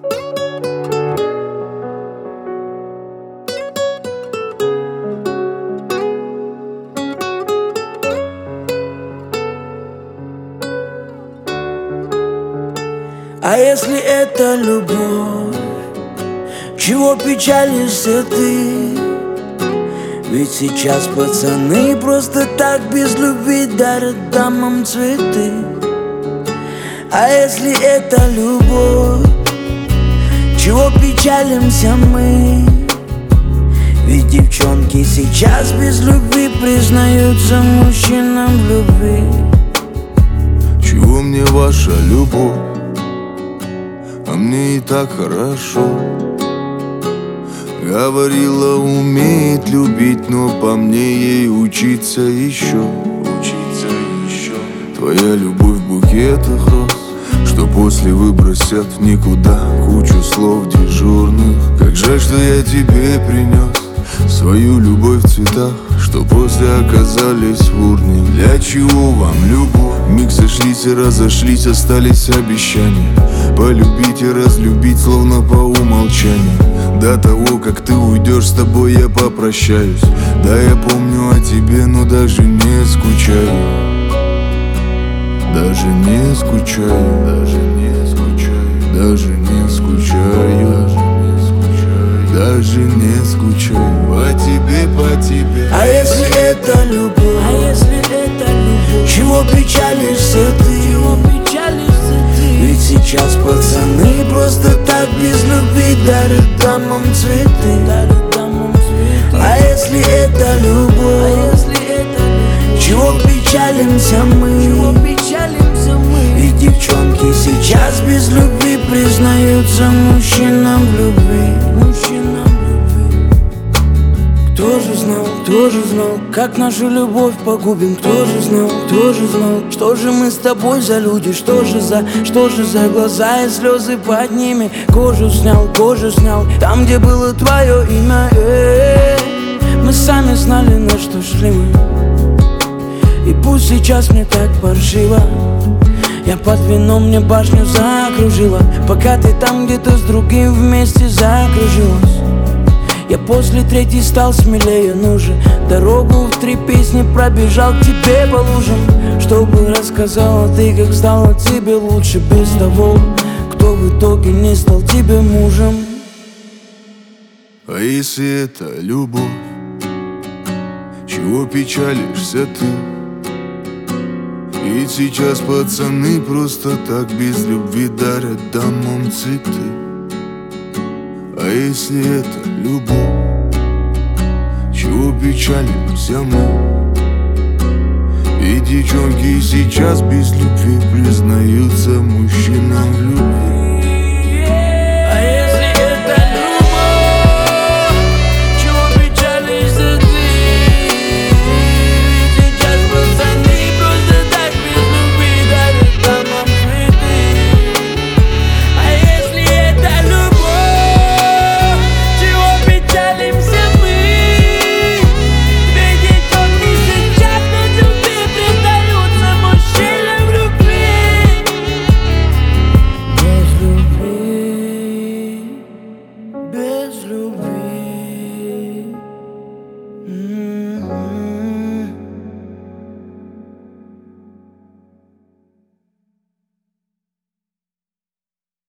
А если это любовь, чего печалишься ты? Ведь сейчас пацаны просто так без любви дарят дамам цветы. А если это любовь, чего печалимся мы? Ведь девчонки сейчас без любви признаются мужчинам в любви. Чего мне ваша любовь? А мне и так хорошо. Говорила, умеет любить, но по мне ей учиться еще. Твоя любовь в букетах роз, что после выбросят в никуда кучу слов дежурных. Как жаль, что я тебе принес свою любовь в цветах, что после оказались в урне. Для чего вам любовь? Миг сошлись и разошлись, остались обещания полюбить и разлюбить, словно по умолчанию. До того, как ты уйдешь, с тобой я попрощаюсь. Да, я помню о тебе, но даже не скучаю. Даже не скучаю, даже не скучаю, даже не скучаю, даже не скучаю по тебе, по тебе. А если это любовь, чего печалишься ты? Ведь сейчас пацаны просто так без любви дарят дамам цветы. А если это любовь, чего печалимся мы? Ведь девчонки сейчас без любви признаются мужчинам в любви. Кто же знал, как нашу любовь погубим? Кто же знал, что же мы с тобой за люди? Что же за глаза и слезы под ними? Кожу снял, там, где было твое имя. Мы сами знали, на что шли мы. И пусть сейчас мне так паршиво, я под вином, мне башню закружила, пока ты там где-то с другим вместе закружилась. Я после третьей стал смелее, ну же, дорогу в 3 песни пробежал к тебе по лужам, чтобы рассказала ты, как стало тебе лучше без того, кто в итоге не стал тебе мужем. А если это любовь, чего печалишься ты? Ведь сейчас пацаны просто так без любви дарят дамам цветы. А если это любовь, чего печалимся мы? Ведь девчонки сейчас без любви признаются